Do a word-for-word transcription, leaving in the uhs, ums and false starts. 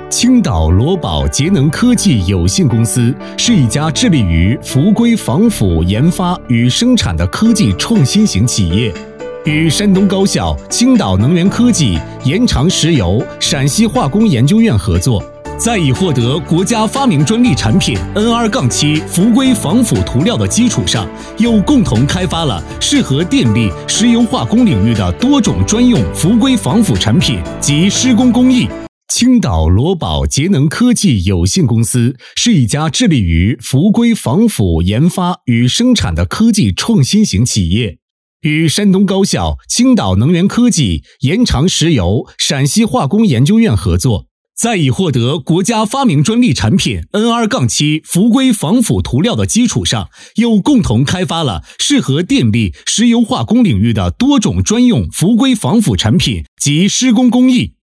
青岛罗宝节能科技有限公司是一家致力于浮硅防腐研发与生产的科技创新型企业，与山东高校、青岛能源科技、延长石油、陕西化工研究院合作，在已获得国家发明专利产品 N 二 七 浮硅防腐涂料的基础上，又共同开发了适合电力、石油化工领域的多种专用浮硅防腐产品及施工工艺。青岛罗宝节能科技有限公司是一家致力于浮硅防腐研发与生产的科技创新型企业，与山东高校、青岛能源科技、延长石油、陕西化工研究院合作，在已获得国家发明专利产品 N 二 七 浮硅防腐涂料的基础上，又共同开发了适合电力、石油化工领域的多种专用浮硅防腐产品及施工工艺。